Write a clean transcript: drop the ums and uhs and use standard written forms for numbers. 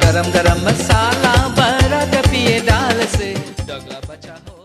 गरम गरम मसाला भरा पिए दाल से, डगला बचा हो।